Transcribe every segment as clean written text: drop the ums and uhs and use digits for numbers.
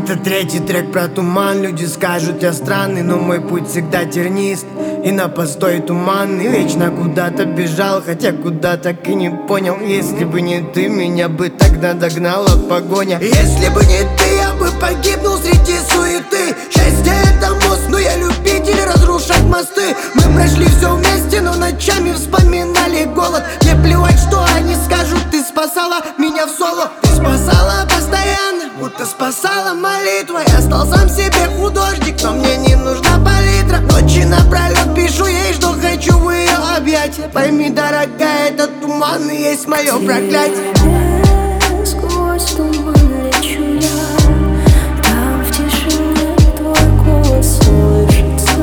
Это третий трек про туман. Люди скажут, я странный, но мой путь всегда тернист и на постой туманный. Вечно куда-то бежал, хотя куда так и не понял. Если бы не ты, меня бы тогда догнала погоня. Если бы не ты, я бы погибнул среди суеты. Счастье — это мост, но я любитель разрушать мосты. Мы прошли все вместе, но ночами вспоминали голод. Мне плевать, что они скажут, ты спасала меня в соло. Ты спасала постоянно, будто спасала молитва. Я стал сам себе художник, но мне не нужна палитра. Ночи напролет пишу ей, что хочу в ее объятия. Пойми, дорогая, этот туман и есть мое проклятие. Сквозь туман лечу я, там в тишине твой голос слышится.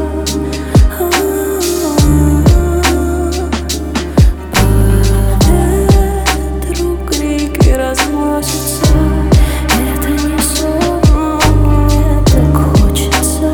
Падает друг, крики разносятся. Это не сон, но мне так хочется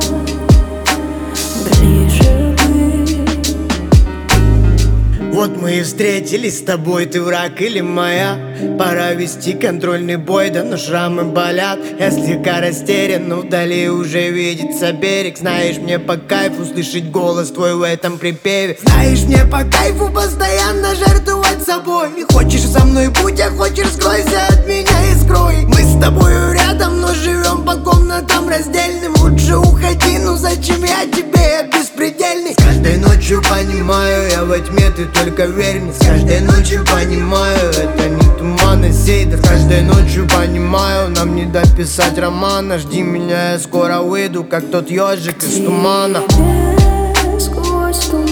ближе быть. Вот мы и встретились с тобой, ты враг или моя. Пора вести контрольный бой, да но шрамы болят. Я слегка растерян, но вдали уже видится берег. Знаешь, мне по кайфу слышать голос твой в этом припеве. Знаешь, мне по кайфу постоянно жертвовать собой. Хочешь со мной будь, а хочешь скройся от меня и скрой. Мы с тобою рядом, но живем по комнатам раздельным. Лучше уходи, ну зачем я тебе, я беспредельный. С каждой ночью понимаю, я во тьме, ты только верь мне. С каждой ночью понимаю, это не туман и сейдер. С каждой ночью понимаю, нам не дописать романа. Жди меня, я скоро выйду, как тот ежик из тумана. Сквозь туман